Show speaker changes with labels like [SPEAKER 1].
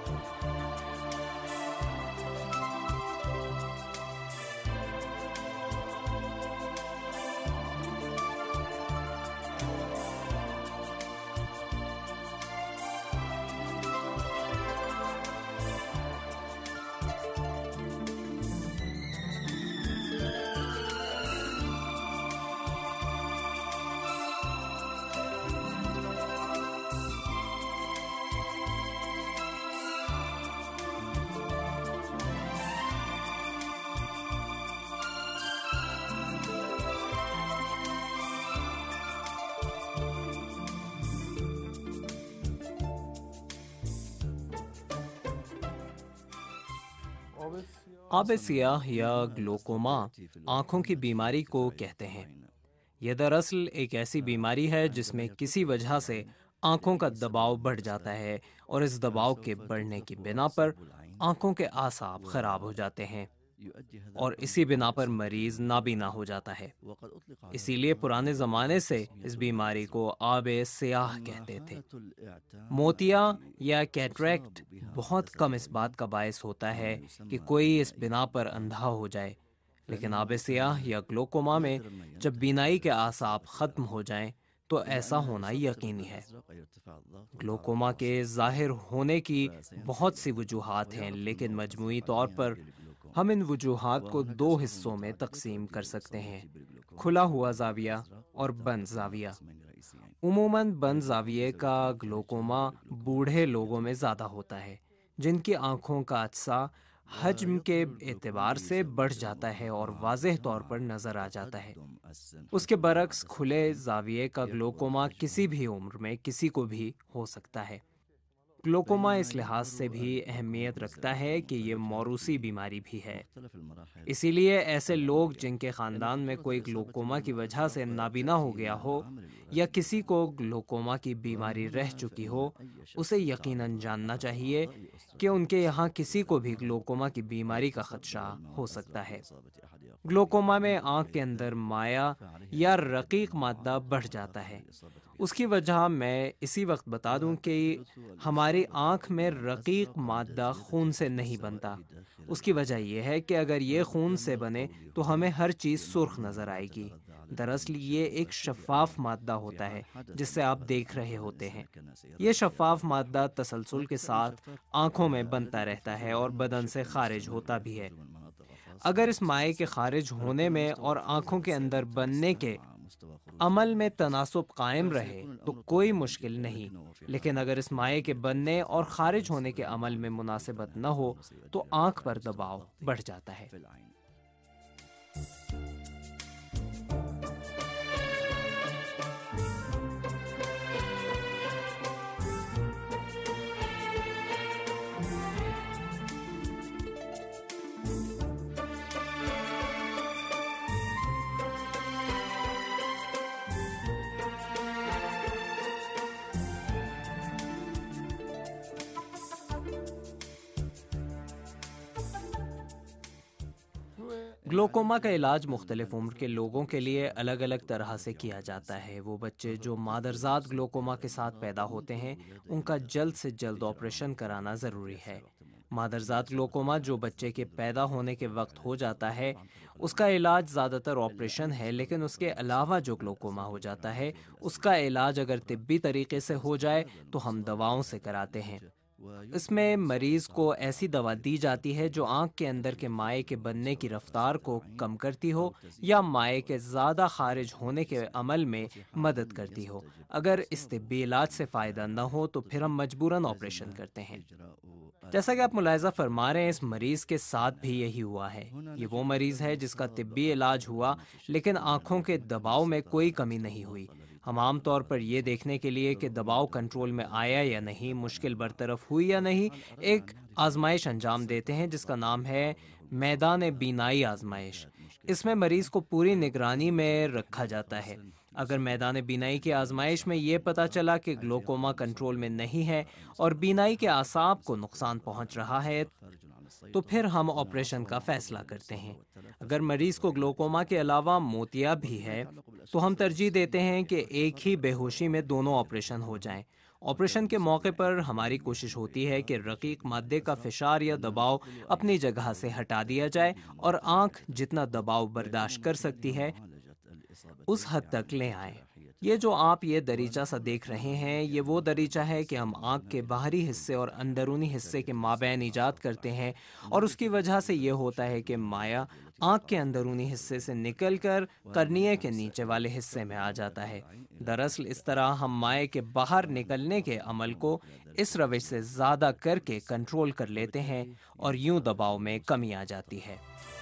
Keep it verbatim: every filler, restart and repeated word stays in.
[SPEAKER 1] آب سیاہ یا گلوکوما آنکھوں کی بیماری کو کہتے ہیں۔ یہ دراصل ایک ایسی بیماری ہے جس میں کسی وجہ سے آنکھوں کا دباؤ بڑھ جاتا ہے اور اس دباؤ کے بڑھنے کی بنا پر آنکھوں کے اعصاب خراب ہو جاتے ہیں اور اسی بنا پر مریض نابینا ہو جاتا ہے۔ اسی لیے پرانے زمانے سے اس بیماری کو آب سیاہ کہتے تھے۔ موتیا یا کیٹریکٹ بہت کم اس بات کا باعث ہوتا ہے کہ کوئی اس بنا پر اندھا ہو جائے، لیکن آب سیاہ یا گلوکوما میں جب بینائی کے اعصاب ختم ہو جائیں تو ایسا ہونا یقینی ہے۔ گلوکوما کے ظاہر ہونے کی بہت سی وجوہات ہیں، لیکن مجموعی طور پر ہم ان وجوہات کو دو حصوں میں تقسیم کر سکتے ہیں: کھلا ہوا زاویہ اور بند زاویہ۔ عموماً بند زاویے کا گلوکوما بوڑھے لوگوں میں زیادہ ہوتا ہے، جن کی آنکھوں کا عدسہ حجم کے اعتبار سے بڑھ جاتا ہے اور واضح طور پر نظر آ جاتا ہے۔ اس کے برعکس کھلے زاویے کا گلوکوما کسی بھی عمر میں کسی کو بھی ہو سکتا ہے۔ گلوکوما اس لحاظ سے بھی اہمیت رکھتا ہے کہ یہ موروثی بیماری بھی ہے۔ اسی لیے ایسے لوگ جن کے خاندان میں کوئی گلوکوما کی وجہ سے نابینا ہو گیا ہو یا کسی کو گلوکوما کی بیماری رہ چکی ہو، اسے یقیناً جاننا چاہیے کہ ان کے یہاں کسی کو بھی گلوکوما کی بیماری کا خدشہ ہو سکتا ہے۔ گلوکوما میں آنکھ کے اندر مائع یا رقیق مادہ بڑھ جاتا ہے۔ اس کی وجہ میں اسی وقت بتا دوں کہ ہماری آنکھ میں رقیق مادہ خون سے نہیں بنتا۔ اس کی وجہ یہ ہے کہ اگر یہ خون سے بنے تو ہمیں ہر چیز سرخ نظر آئے گی۔ دراصل یہ ایک شفاف مادہ ہوتا ہے جس سے آپ دیکھ رہے ہوتے ہیں۔ یہ شفاف مادہ تسلسل کے ساتھ آنکھوں میں بنتا رہتا ہے اور بدن سے خارج ہوتا بھی ہے۔ اگر اس مائع کے خارج ہونے میں اور آنکھوں کے اندر بننے کے عمل میں تناسب قائم رہے تو کوئی مشکل نہیں، لیکن اگر اس مائع کے بننے اور خارج ہونے کے عمل میں مناسبت نہ ہو تو آنکھ پر دباؤ بڑھ جاتا ہے۔ گلوکوما کا علاج مختلف عمر کے لوگوں کے لیے الگ الگ طرح سے کیا جاتا ہے۔ وہ بچے جو مادرزاد گلوکوما کے ساتھ پیدا ہوتے ہیں ان کا جلد سے جلد آپریشن کرانا ضروری ہے۔ مادرزاد گلوکوما جو بچے کے پیدا ہونے کے وقت ہو جاتا ہے اس کا علاج زیادہ تر آپریشن ہے، لیکن اس کے علاوہ جو گلوکوما ہو جاتا ہے اس کا علاج اگر طبی طریقے سے ہو جائے تو ہم دواؤں سے کراتے ہیں۔ اس میں مریض کو ایسی دوا دی جاتی ہے جو آنکھ کے اندر کے مائع کے بننے کی رفتار کو کم کرتی ہو یا مائع کے زیادہ خارج ہونے کے عمل میں مدد کرتی ہو۔ اگر اس طبی علاج سے فائدہ نہ ہو تو پھر ہم مجبوراً آپریشن کرتے ہیں۔ جیسا کہ آپ ملاحظہ فرما رہے ہیں اس مریض کے ساتھ بھی یہی ہوا ہے۔ یہ وہ مریض ہے جس کا طبی علاج ہوا لیکن آنکھوں کے دباؤ میں کوئی کمی نہیں ہوئی۔ ہم عام طور پر یہ دیکھنے کے لیے کہ دباؤ کنٹرول میں آیا یا نہیں، مشکل برطرف ہوئی یا نہیں، ایک آزمائش انجام دیتے ہیں جس کا نام ہے میدان بینائی آزمائش۔ اس میں مریض کو پوری نگرانی میں رکھا جاتا ہے۔ اگر میدان بینائی کی آزمائش میں یہ پتہ چلا کہ گلوکوما کنٹرول میں نہیں ہے اور بینائی کے اعصاب کو نقصان پہنچ رہا ہے تو پھر ہم آپریشن کا فیصلہ کرتے ہیں۔ اگر مریض کو گلوکوما کے علاوہ موتیا بھی ہے تو ہم ترجیح دیتے ہیں کہ ایک ہی بے ہوشی میں دونوں آپریشن ہو جائیں۔ آپریشن کے موقع پر ہماری کوشش ہوتی ہے کہ رقیق مادے کا فشار یا دباؤ اپنی جگہ سے ہٹا دیا جائے اور آنکھ جتنا دباؤ برداشت کر سکتی ہے اس حد تک لے آئیں۔ یہ جو آپ یہ دریچہ سا دیکھ رہے ہیں، یہ وہ دریچہ ہے کہ ہم آنکھ کے باہری حصے اور اندرونی حصے کے مابین ایجاد کرتے ہیں، اور اس کی وجہ سے یہ ہوتا ہے کہ مائع آنکھ کے اندرونی حصے سے نکل کر قرنیے کے نیچے والے حصے میں آ جاتا ہے۔ دراصل اس طرح ہم مائع کے باہر نکلنے کے عمل کو اس روش سے زیادہ کر کے کنٹرول کر لیتے ہیں اور یوں دباؤ میں کمی آ جاتی ہے۔